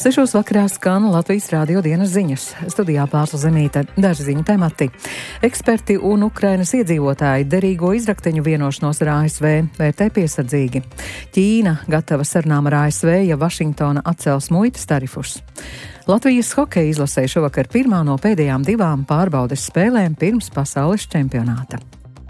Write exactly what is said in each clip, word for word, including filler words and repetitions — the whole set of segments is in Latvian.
Sešos vakarā skan Latvijas Rādio dienas ziņas. Studijā Pārsla Zemīte, daži ziņu temati. Eksperti un Ukrainas iedzīvotāji derīgo izrakteņu vienošanos ar A S V vērtē piesardzīgi. Ķīna gatava sarunām ar A S V, ja Vašingtona atcels muitas tarifus. Latvijas hokeja izlasē šovakar pirmā no pēdējām divām pārbaudes spēlēm pirms pasaules čempionāta.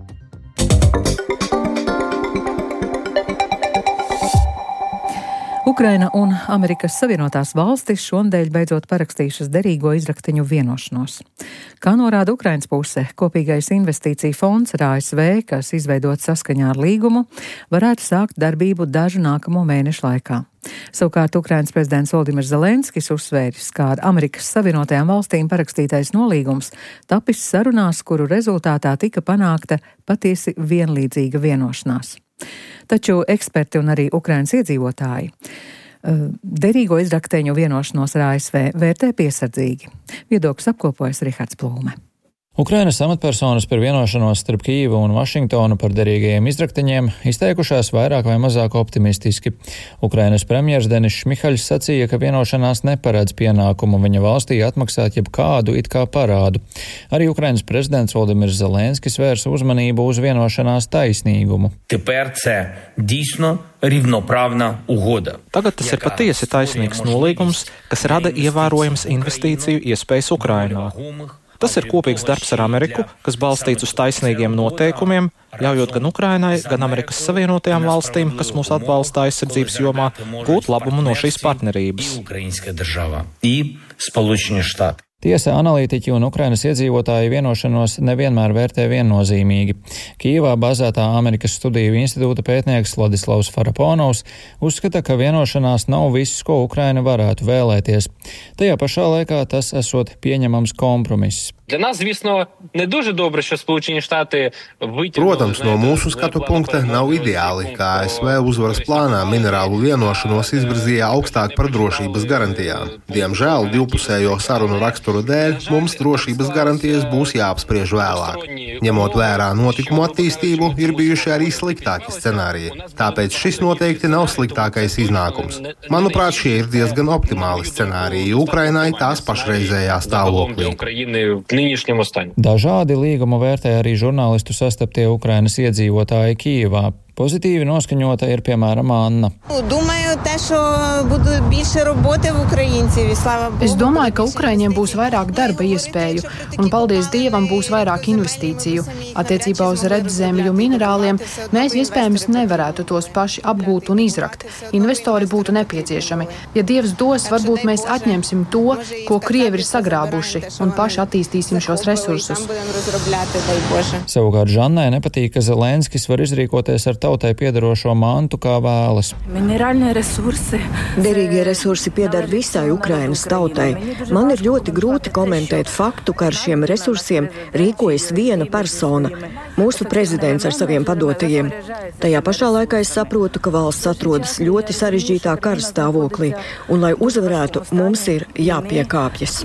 Ukraina un Amerikas Savienotās valstis šonadēļ beidzot parakstījušas derīgo izrakteņu vienošanos. Kā norāda Ukrainas puse, kopīgais investīcija fonds ar A S V, kas izveidots saskaņā ar līgumu, varētu sākt darbību dažu nākamo mēnešu laikā. Savukārt Ukrainas prezidents Voldimirs Zelenskis uzsvēris, ka ar Amerikas Savienotajām valstīm parakstītais nolīgums tapis sarunās, kuru rezultātā tika panākta patiesi vienlīdzīga vienošanās. Taču eksperti un arī Ukrainas iedzīvotāji derīgo izrakteņu vienošanos ar A S V vērtē piesardzīgi. Viedokļus apkopojas Rihards Plūme. Ukrainas amatpersonas par vienošanos starp Kijevu un Vašingtonu par derīgajiem izrakteņiem izteikušās vairāk vai mazāk optimistiski. Ukrainas premjers Denis Šmihaļs sacīja, ka vienošanās neparedz pienākumu viņa valstī atmaksāt jebkādu it kā parādu. Arī Ukrainas prezidents Voldimirs Zelenskis vērsa uzmanību uz vienošanās taisnīgumu. Tagad tas ir patiesi taisnīgs nolīgums, kas rada ievērojams investīciju iespējas Ukrainā. Tas ir kopīgs darbs ar Ameriku, kas balstīts uz taisnīgiem noteikumiem, ļaujot gan Ukrainai, gan Amerikas Savienotajām valstīm, kas mūs atbalsta aizsardzības jomā, gūt labumu no šīs partnerības. Tiesa, analītiķi un Ukrainas iedzīvotāji vienošanos nevienmēr vērtē viennozīmīgi. Kijevā bāzētā Amerikas studiju institūta pētnieks Vladislavs Faraponovs uzskata, ka vienošanās nav viss, ko Ukraina varētu vēlēties. Tajā pašā laikā tas esot pieņemams kompromiss. Protams, no mūsu skatu punkta nav ideāli, ka A S V uzvaras plānā minerālu vienošanos izvirzīja augstāk par drošības garantijām. Diemžēl divpusējo sarunu raksturu dēļ mums drošības garantijas būs jāapspriež vēlāk. Ņemot vērā notikumu attīstību, ir bijuši arī sliktāki scenāriji. Tāpēc šis noteikti nav sliktākais iznākums. Manuprāt, šie ir diezgan optimāli scenāriji Ukrainai tās pašreizējā stāvoklī. Dažādi līgumu vērtē arī žurnālistu sastaptie Ukrainas iedzīvotāji Kijevā. Pozitīvi noskaņota ir piemēram Anna. Es domāju, ka ukraiņiem būs vairāk darba iespēju un, paldies Dievam, būs vairāk investīciju. Attiecībā uz redzemju minerāliem mēs iespējams nevarētu tos paši apgūt un izrakt. Investori būtu nepieciešami. Ja Dievs dos, varbūt mēs atņemsim to, ko Krievi ir sagrābuši, un paši attīstīsim šos resursus. Savukārt Žannai nepatīk, ka Zelenskis var izrīkoties ar tautai piederošo mantu kā vēlas. Derīgie resursi pieder visai Ukrainas tautai. Man ir ļoti grūti komentēt faktu, ka ar šiem resursiem rīkojas viena persona, mūsu prezidents ar saviem padotajiem. Tajā pašā laikā es saprotu, ka valsts atrodas ļoti sarežģītā kara stāvoklī, un, lai uzvarētu, mums ir jāpiekāpjas.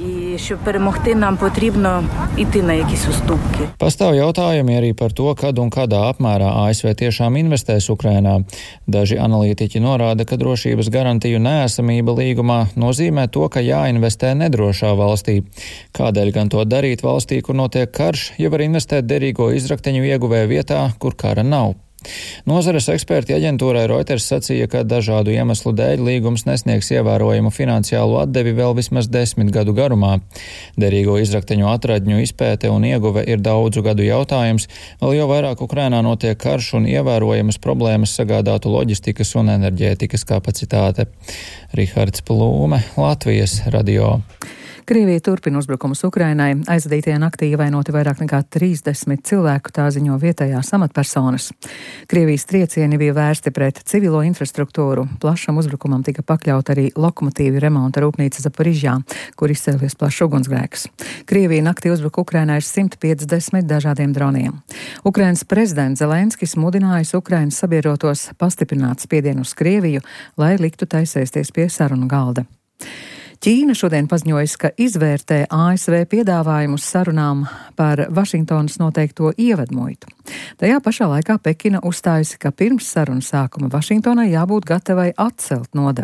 Pastāv jautājumi arī par to, kad un kādā apmērā A S V tiešām investēs Ukrainā. Daži analītiķi norāda, ka drošības garantiju neesamība līgumā nozīmē to, ka jāinvestē nedrošā valstī. Kādēļ gan to darīt valstī, kur notiek karš, ja var investēt derīgo izrakteņu ieguvēja vietā, kur kara nav? Nozares eksperti aģentūrai Reuters sacīja, ka dažādu iemeslu dēļ līgums nesniegs ievērojumu finansiālu atdevi vēl vismaz desmit gadu garumā. Derīgo izrakteņu atradņu izpēte un ieguve ir daudzu gadu jautājums, vēl jau vairāk Ukrainā notiek karš un ievērojamas problēmas sagādātu loģistikas un enerģētikas kapacitāte. Rihards Plūme, Latvijas radio. Krievija turpina uzbrukumus Ukrainai. Aizvadītajā naktī ievainoti vairāk nekā trīsdesmit cilvēku, tā ziņo vietējās amatpersonas. Krievijas triecieni bija vērsti pret civilo infrastruktūru. Plašam uzbrukumam tika pakļaut arī lokomotīvu remonta rūpnīca Zaporižjā, kur izcēlies plašs ugunsgrēks. Krievija naktī uzbruka Ukrainai ar simt piecdesmit dažādiem droniem. Ukrainas prezidents Zelenskis mudinājis Ukrainas sabiedrotos pastiprināt spiedienu uz Krieviju, lai liktu taisēsties pie sarunu galda. Ķīna šodien paziņojas, ka izvērtē A S V piedāvājumus sarunām par Vašingtonas noteikto ievedmuitu. Tajā pašā laikā Pekina uzstājusi, ka pirms sarunu sākuma Vašingtonai jābūt gatavai atcelt nodevas.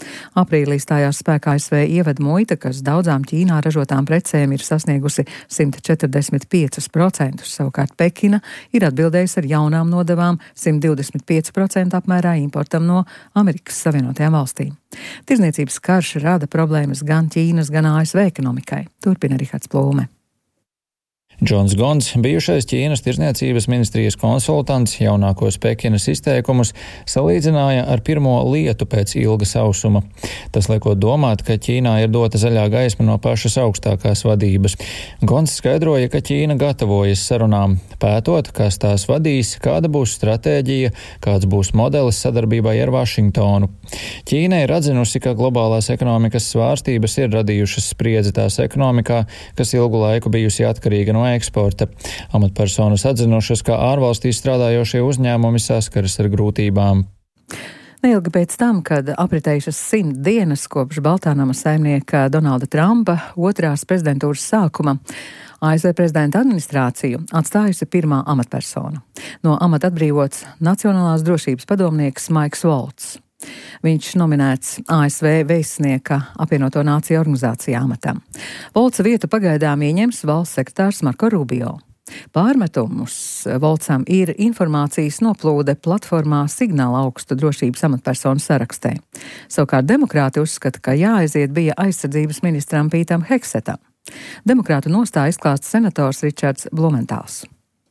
Aprīlī stājās spēkā A S V ieveda muita, kas daudzām Ķīnā ražotām precēm ir sasniegusi simt četrdesmit piecus procentus, savukārt Pekina ir atbildējusi ar jaunām nodevām simt divdesmit pieci procenti apmērā importam no Amerikas Savienotajām valstīm. Tirzniecības karš rada problēmas gan Ķīnas, gan A S V ekonomikai. Turpina Rihards Plūme. Džons Gons, bijušais Ķīnas tirzniecības ministrijas konsultants, jaunākos Pekinas izteikumus salīdzināja ar pirmo lietu pēc ilga sausuma. Tas liekot domāt, ka Ķīnā ir dota zaļā gaisma no pašas augstākās vadības. Gons skaidroja, ka Ķīna gatavojas sarunām, pētot, kas tās vadīs, kāda būs stratēģija, kāds būs modelis sadarbībai ar Vašingtonu. Ķīna ir atzinusi, ka globālās ekonomikas svārstības ir radījušas spriedzi tās ekonomikā, kas ilgu laiku bijusi atkarīga no eksporta. Amatpersonas atzinušas, ka ārvalstīs strādājošie uzņēmumi saskaras ar grūtībām. Neilgi pēc tam, kad apritējušas simt dienas kopš Baltānama saimnieka Donalda Trumpa otrās prezidentūras sākuma, A S V prezidenta administrāciju atstājusi pirmā amatpersona. No amata atbrīvots Nacionālās drošības padomnieks Maiks Volts. Viņš nominēts A S V vēstnieka apvienoto nāciju organizācijā amatam. Voltsa vietu pagaidām ieņems valsts sekretārs Marko Rubio. Pārmetumus Voltsam ir informācijas noplūde platformā Signāla augstu drošības amatpersonu sarakstē. Savukārt demokrāti uzskata, ka jāaiziet bija aizsardzības ministram Pītam Heksetam. Demokrātu nostāju izklāsta senators Ričards Blumentāls.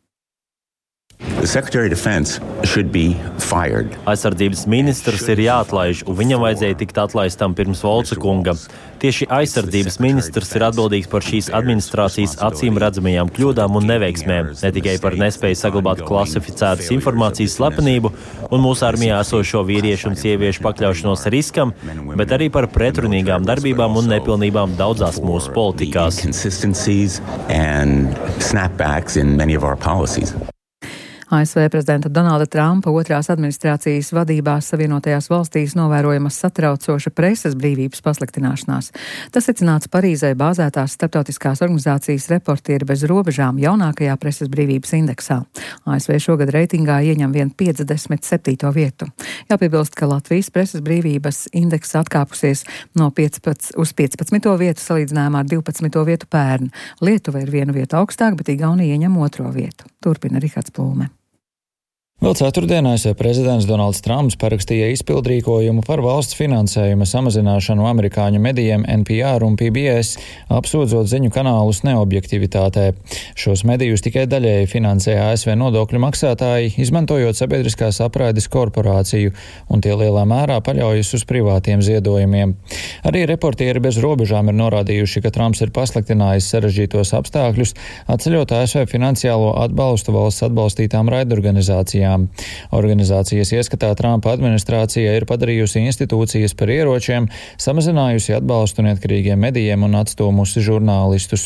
Aizsardzības ministrs ir jāatlaiž, un viņam vajadzēja tikt atlaistam pirms Voltsa kunga. Tieši aizsardzības ministrs ir atbildīgs par šīs administrācijas acīm redzamajām kļūdām un neveiksmēm, ne tikai par nespēju saglabāt klasificētas informācijas slepenību un mūsu armijā esošo vīriešu un sieviešu pakļaušanos riskam, bet arī par pretrunīgām darbībām un nepilnībām daudzās mūsu politikās. A S V prezidenta Donalda Trumpa otrās administrācijas vadībā Savienotajās valstīs novērojama satraucoša preses brīvības pasliktināšanās. Tas secināts Parīzē bāzētās starptautiskās organizācijas Reportieri bez robežām jaunākajā preses brīvības indeksā. A S V šogad reitingā ieņem vien piecdesmit septīto vietu. Jāpiebilst, ka Latvijas preses brīvības indeks atkāpusies no piecpadsmit uz piecpadsmito vietu salīdzinājumā ar divpadsmito vietu pērn. Lietuva ir vienu vietu augstāk, bet Igaunija ieņem otro vietu. Turpina Rihards Plūme. Vēl ceturtdien A S V prezidents Donalds Trumps parakstīja izpildrīkojumu par valsts finansējuma samazināšanu amerikāņu medijiem N P R un P B S, apsūdzot ziņu kanālus neobjektivitātē. Šos medijus tikai daļēji finansē A S V nodokļu maksātāji, izmantojot sabiedriskās apraides korporāciju, un tie lielā mērā paļaujas uz privātiem ziedojumiem. Arī Reportieri bez robežām ir norādījuši, ka Trumps ir pasliktinājis sarežģītos apstākļus, atceļot A S V finansiālo atbalstu valsts atbalstītām raidorganizācijām. Organizācijas ieskatā Trumpa administrācija ir padarījusi institūcijas par ieročiem, samazinājusi atbalstu neatkarīgiem medijiem un atstūmusi žurnālistus.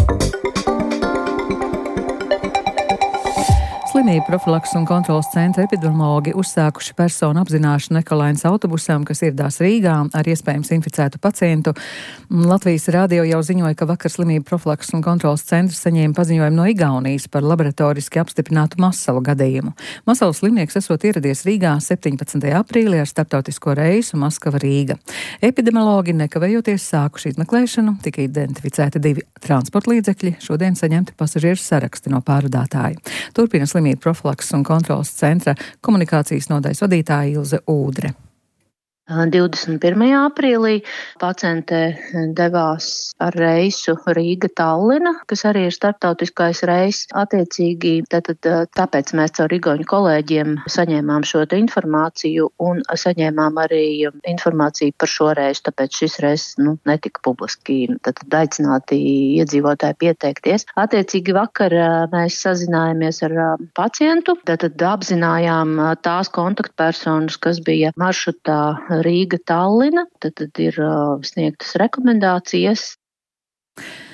Slimību profilakses un kontrolas centra epidemiologi uzsākuši personu apzināšanu Ekolainas autobusam, kas ieradās Rīgā ar iespējams inficētu pacientu. Latvijas radio jau ziņoja, ka vakar slimību profilakses un kontrolas centrs saņēma paziņojumu no Igaunijas par laboratoriski apstiprinātu masalu gadījumu. Masalu slimnieks esot ieradies Rīgā septiņpadsmitajā aprīlī ar starptautisko reisu Maskava-Rīga. Epidemiologi nekavējoties sākuši izmeklēšanu, tika identificēti divi transporta līdzekļi, šodien saņemti pasažieru saraksti no pārvadātāja. Turpina slimību profilakses un kontrolas centra komunikācijas nodaļas vadītāja Ilze Ūdre. divdesmit pirmajā aprīlī paciente devās ar reisu Rīga-Tallina, kas arī ir starptautiskais reiss. Attiecīgi, tātad, tāpēc mēs caur igauņu kolēģiem saņēmām šo informāciju un saņēmām arī informāciju par šo reisu, tāpēc šis reiss nu, netika publiski tātad aicināti iedzīvotāji pieteikties. Attiecīgi vakar mēs sazinājāmies ar pacientu, tātad apzinājām tās kontaktpersonas, kas bija maršrutā Rīga-Tallina, tad, tad ir uh, sniegtas rekomendācijas.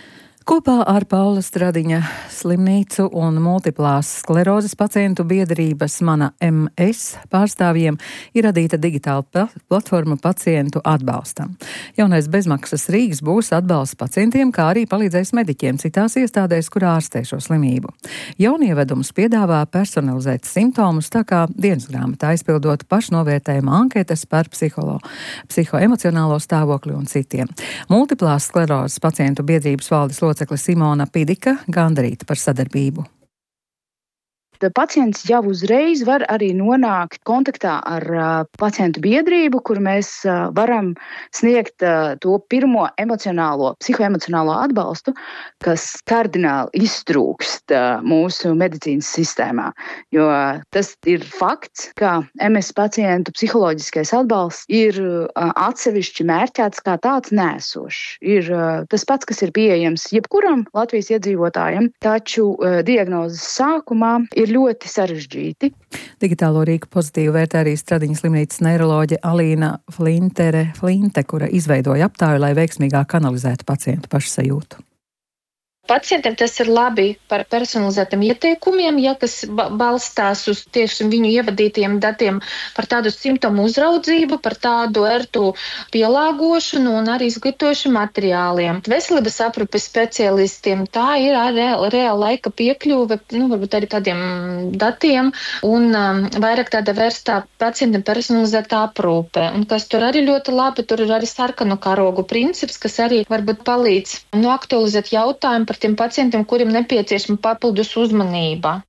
Kopā ar Paula Stradiņa slimnīcu un multiplās sklerozes pacientu biedrības Mana M S pārstāvjiem ir radīta digitāla platforma pacientu atbalstam. Jaunais bezmaksas rīks būs atbalsts pacientiem, kā arī palīdzēs mediķiem citās iestādēs, kur ārstē šo slimību. Jaunievedums piedāvā personalizēt simptomus, tā kā dienas grāmatā aizpildot pašnovērtējuma anketas par psiholo, psihoemocionālo stāvokli un citiem. Multiplās sklerozes pacientu biedrības valdes locekle Simona Pidika gandarīta par sadarbību. Pacients jau uzreiz var arī nonākt kontaktā ar uh, pacientu biedrību, kur mēs uh, varam sniegt uh, to pirmo emocionālo, psihoemocionālo atbalstu, kas kardināli iztrūkst uh, mūsu medicīnas sistēmā. Jo uh, tas ir fakts, ka M S pacientu psiholoģiskais atbalsts ir uh, atsevišķi mērķēts kā tāds nēsošs. Ir uh, tas pats, kas ir pieejams jebkuram Latvijas iedzīvotājam, taču uh, diagnozes sākumā ir ļoti sarežģīti. Digitālo rīku pozitīvi vērtē arī Stradiņa slimnīcas neiroloģe Alīna Flintere Flinte, kura izveidoja aptāju, lai veiksmīgāk analizētu pacientu pašsajūtu. Pacientiem tas ir labi par personalizētiem ieteikumiem, ja, kas balstās uz tieši viņu ievadītiem datiem par tādu simptomu uzraudzību, par tādu ērtu pielāgošanu un arī izglītošu materiāliem. Veselības aprūpes speciālistiem tā ir reāla reāla laika piekļuve, nu, varbūt arī tādiem datiem un um, vairāk tāda vērstā pacientiem personalizētā aprūpe. Un kas tur arī ļoti labi, tur ir arī sarkanu karogu princips, kas arī varbūt palīdz nu, aktualizēt jautājumu par tiem pacientiem, kuriem nepieciešama papildus uzmanība.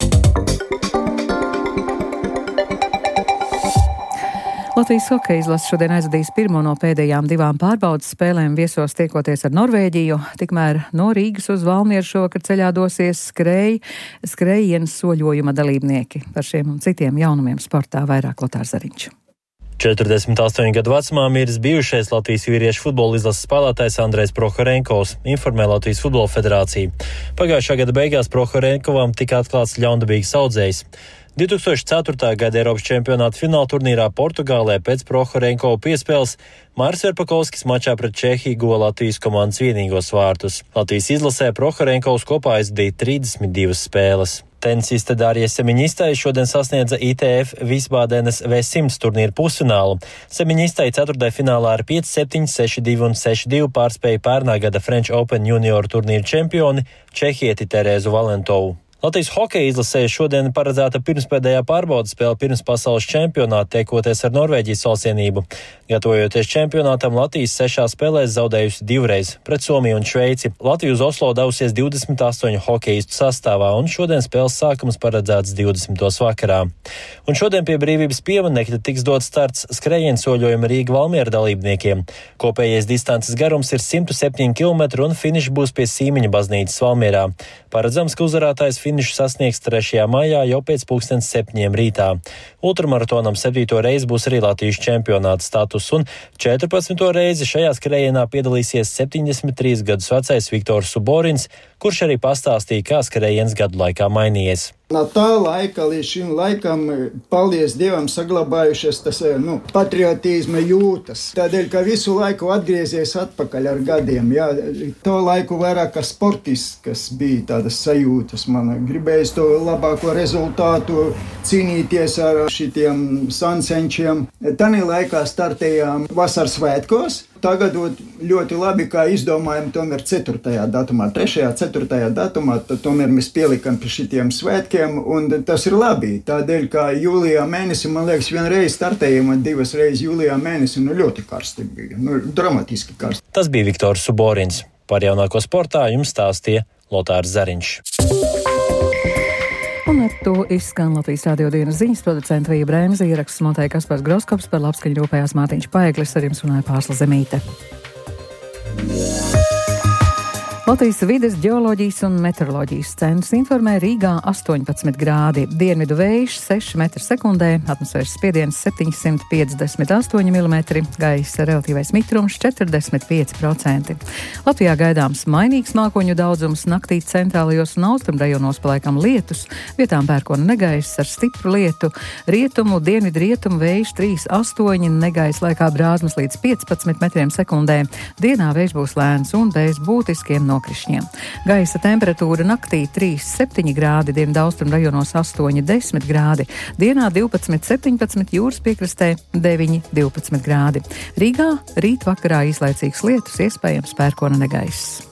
Latvijas hokeja izlase šodien aizvadīs pirmo no pēdējām divām pārbaudas spēlēm viesos tiekoties ar Norvēģiju. Tikmēr no Rīgas uz Valmieru šovakar ceļā dosies skrēj, skrējienas soļojuma dalībnieki. Par šiem un citiem jaunumiem sportā vairāk Lotārs Zariņš. četrdesmit astoņu gadu vecumā miris bijušais Latvijas vīriešu futbola izlases spēlētājs Andrejs Prohorenkovs, informē Latvijas futbola federācija. Pagājušā gada beigās Prohorenkovam tika atklāts ļaundabīgs audzējs. divi tūkstoši ceturtā gada Eiropas čempionāta fināla turnīrā Portugālē pēc Prohorenkova piespēles Māris Verpakovskis mačā pret Čehiju guva Latvijas komandas vienīgos vārtus. Latvijas izlasē Prohorenkovs kopā aizvadīja trīsdesmit divas spēles. Tenisiste Dārija Semiņistai šodien sasniedza I T F Visbādenes V simts turnīru pusfinālu. Semiņistai ceturtajā finālā ar pieci septiņi, seši divi un seši divi pārspēja pērnā gada French Open junioru turnīru čempioni čehieti Terēzu Valentovu. Latvijas hokeja izlasē šodien paredzēta pirmspēdējā pārbaudas spēle pirms pasaules čempionāta tiekoties ar Norvēģijas valstsienību. Gatavojoties čempionātam, Latvijas sešās spēlēs zaudējusi divreiz pret Somiju un Šveici. Latvija uz Oslo devusies divdesmit astoņu hokeistu sastāvā, un šodien spēles sākums paredzēts divdesmitos vakarā. Un šodien pie Brīvības pieminekļa tiks dots starts skrējiensoļojuma Rīga Valmiera dalībniekiem. Kopējais distances garums ir simt septiņi kilometri un finišs būs pie Sīmeņa baznīcas Valmierā. Paredzams, ka uzvarētājs finišu sasniegs trešajā maijā jau pēc pulkstens septiņiem rītā. Ultramaratonam septīto reizi būs arī Latvijas čempionāta status, un četrpadsmito reizi šajā skrējienā piedalīsies septiņdesmit trīs gadus vecais Viktors Suborins, kurš arī pastāstīja, kā skrējiens gadu laikā mainījies. No tā laika līdz šim laikam, paldies Dievam, saglabājušies tas nu, patriotisma jūtas. Tādēļ, ka visu laiku atgriezies atpakaļ ar gadiem. Jā, to laiku vairāk kā sportists, kas bija tādas sajūtas. Man gribējis to labāko rezultātu, cīnīties ar šitiem sansenčiem. Tanī laikā startējām vasaras svētkos. Tagad ļoti labi, kā izdomājam, tomēr ceturtajā datumā, trešajā, ceturtajā datumā, tad tomēr mēs pielikam pie šitiem svētkiem, un tas ir labi. Tādēļ, kā jūlijā mēnesi, man liekas, vienreiz startējām, un divas reizes jūlijā mēnesi, nu ļoti karsti bija, nu dramatiski karsti. Tas bija Viktors Suborins. Par jaunāko sportā jums stāstīja Lotārs Zariņš. Un ar to izskan Latvijas radio dienas ziņas, producenta Vija Brēmze, ieraksts montēja Kaspars Groskops, par labskaņu rūpējās Mārtiņš Paeglis, ar jums runāja Pārsla Zemīte. Latvijas vides ģeoloģijas un meteoroloģijas centrs informē Rīgā astoņpadsmit grādi, dienvidu vējš seši metri sekundē, atmosfēras spiediens septiņsimt piecdesmit astoņi milimetri, gaisa relatīvais mitrums četrdesmit pieci procenti. Latvijā gaidāms mainīgs mākoņu daudzums, naktī centrālajos un austrumrajonos paliekam lietus, vietām pērkona negaiss ar stipru lietu, rietumu, dienvidu rietumu vējš trīs astoņi, negaiss laikā brāzmas līdz piecpadsmit metriem sekundē. Dienā vējš būs lēns un bez būtiskiem nokrišņiem. Gaisa temperatūra naktī trīs septiņi grādi, dienvidaustrumu rajonos astoņi desmit grādi, dienā divpadsmit septiņpadsmit, jūras piekrastē deviņi divpadsmit grādi. Rīgā rīt vakarā īslaicīgs lietus, iespējams pērkona negaiss.